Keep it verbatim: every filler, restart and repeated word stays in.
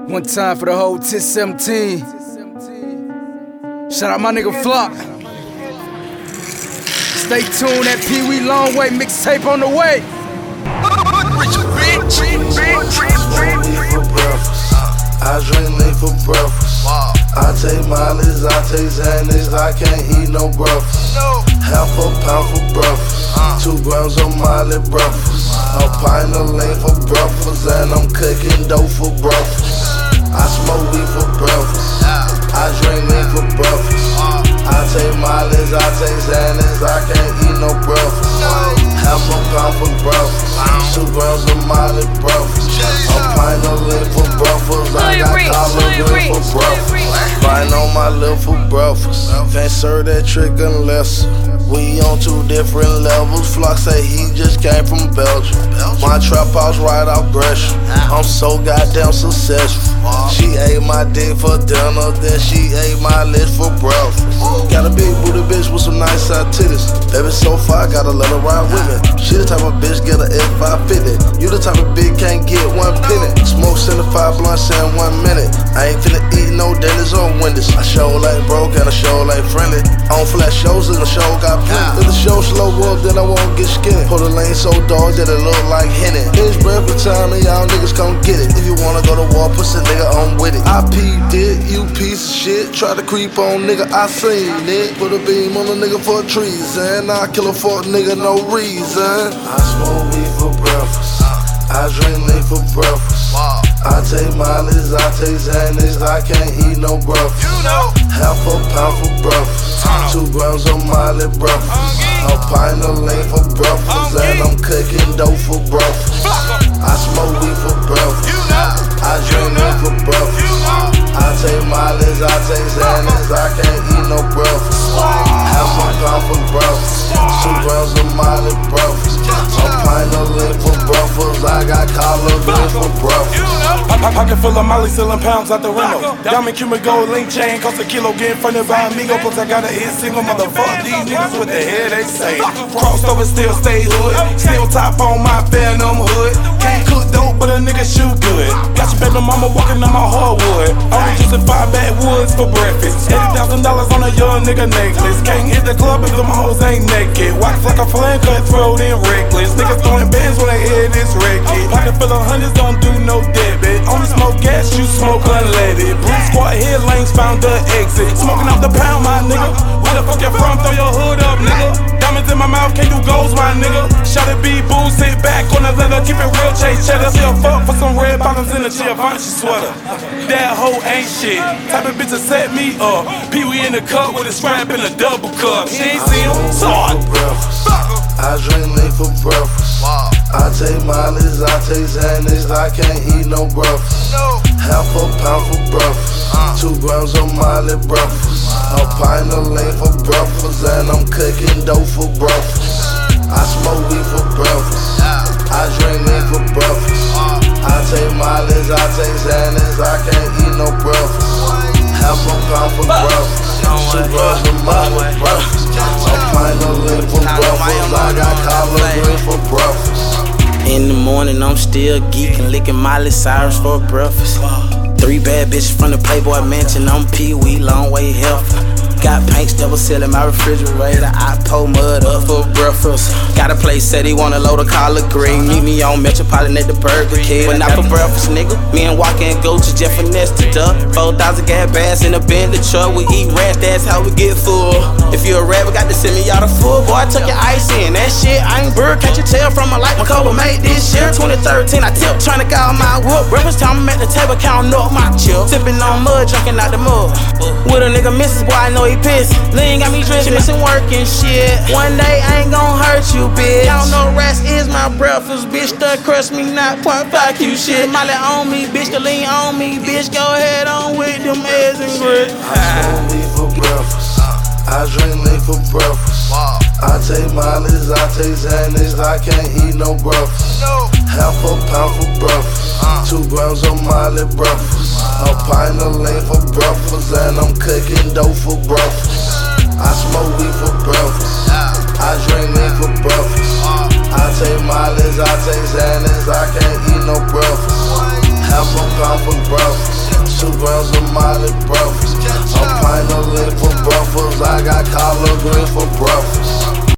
One time for the whole T seventeen. Shout out my nigga Flock. Stay tuned, that Pee Wee Longway mixtape on the way. I drink lean for breakfast. I take Molly's, I take Xanax, I can't eat no breakfast. Half a pound for breakfast, two grams of Molly breakfast. A pint of lean for breakfast, and I'm cooking dough for breakfast. I smoke weed for breakfast, I drink lean for breakfast. I take Molly's, I take Xanax, I can't eat no breakfast. Half a pound for breakfast, two grams of Molly breakfast. A pint of lean for breakfast, I got collard greens for breakfast. Buying on my lip for breakfast, can't serve that trick unless we on two different levels. Flock say he just came from Belgium. My trap house right off Gresham. I'm so goddamn successful. She ate my dick for dinner, then she ate my lips for breakfast. Got a big booty bitch with some nice side titties. Baby so far, gotta let her ride with me. She the type of bitch get a F five fifty. You the type of bitch can't get one penny. Smoke seventy-five blunts in one minute. I ain't finna eat no Denny's or Wendy's. I show like broke and I show like friendly. On flat shows and the show got plenty. If the show slow up, then I won't get skinny. Pull the lane so dark that it look like Henny. It's breakfast time and y'all niggas come get it. If you wanna go to war, pussy nigga, I'm with it. I peeped it, you piece of shit. Try to creep on nigga, I seen it. Put a beam on a nigga for treason. I kill a fuck nigga, no reason. I smoke weed for breakfast, I drink lean for breakfast. I take Molly's, I take Xanax, I can't eat no breakfast. Half a pound for breakfast, two grams of Molly breakfast. A pint of lean for breakfast, and I'm cooking dough for breakfast. I smoke weed for breakfast, I drink lean for breakfast. I take Molly's, I take Xanax, I can't eat no breakfast. Half a pound for breakfast, two grams of Molly breakfast. A pint of lean for breakfast, I got collard greens for breakfast. My pocket full of Molly, selling pounds out the window. Diamond Cuban gold link chain, cost a kilo, getting funded by Amigo. Plus I got a hit single, motherfucker. These niggas with the head they say. Crossed over, still stay hood. Still top on my Phantom hood. Can't cook dope, but a nigga shoot good. Got your baby mama walking on my hardwood. Only using five backwoods for breakfast. eighty thousand dollars on a young nigga necklace. Can't hit the club if them hoes ain't naked. Wax like a flame, cutthroat and reckless. Niggas throwing bands when they hear this record. Pocket full of hundreds, don't do no debit. Only smoke gas, you smoke unleaded. Blue squad head lanes found the exit. Smoking off the pound, my nigga. Where the fuck you from? Throw your hood up, nigga. Diamonds in my mouth, can't do goals, my nigga. Shot it, be boo, sit back on the leather. Keep it real, chase cheddar. Still fuck for some red bottoms in a Givenchy sweater. That hoe ain't shit. Type of bitch to set me up. Pee Wee in the cup with a scrap and a double cup. She ain't see him, saw it. I drink lean for breakfast. I take Molly's, I take Xanax, I can't eat no breakfast. Half a pound for breakfast, two grams of Molly breakfast. A pint of lean for breakfast, and I'm cooking dough for breakfast. I smoke weed for breakfast, I drink lean for breakfast. I take Molly's, I take Xanax, I can't eat no breakfast. Half a pound for breakfast, two grams of Molly breakfast. A pint of lean for breakfast, I got collard greens for breakfast. In the morning, I'm still geeking, licking Miley Cyrus for breakfast. Three bad bitches from the Playboy Mansion, I'm Pee Wee Longway healthy. Got paint double seal in my refrigerator. I pour mud up for breakfast. Got a place said he wanna load a collard green. Meet me on Metropolitan at the Burger King. But not for breakfast, nigga. Me and Walker and Go to Jeff and Nesta duck. Four thousand gas bags in a Bentley truck. We eat rats, that's how we get full. If you a rapper, got to send me out a full. Boy, I took your ice in. That shit, I ain't bird. Can't you tell from my life? My couple made this year. twenty thirteen, I tipped, trying to call my whoop. Breakfast time, I'm at the table, counting up my chips. Sipping on mud, drinking out the mud. With a nigga missus, boy, I know he pissed. Lean got me drippin', missing work and shit. One day I ain't gon' hurt you, bitch. Y'all know rest is my breakfast, bitch. Stuck crush me, not point five Q shit. Molly on me, bitch. The lean on me, bitch. Go ahead on with them eggs and grits. I smoke weed for breakfast, I drink lean for breakfast. I take Molly's, I take Xanax, I can't eat no breakfast. Half a pound for breakfast, two grams of Molly breakfast. A pint of lean for breakfast, and I'm cooking dough for breakfast. I smoke weed for breakfast, I drink lean for breakfast. I take Molly's, I take Xanax, I can't eat no breakfast. Half a pound for breakfast, grams of Molly breakfast. A pint of lean for breakfast. I got collard greens for